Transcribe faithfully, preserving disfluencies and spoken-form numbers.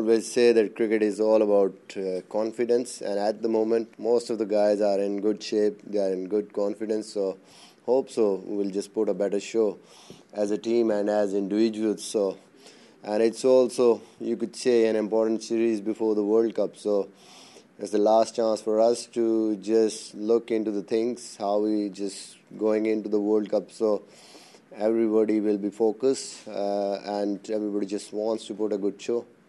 always say that cricket is all about uh, confidence, and at the moment, most of the guys are in good shape. They are in good confidence. So, hope so. We'll just put a better show as a team and as individuals. So, and it's also, you could say, an important series before the World Cup. So, it's the last chance for us to just look into the things how we just going into the World Cup. So, everybody will be focused, uh, and everybody just wants to put a good show.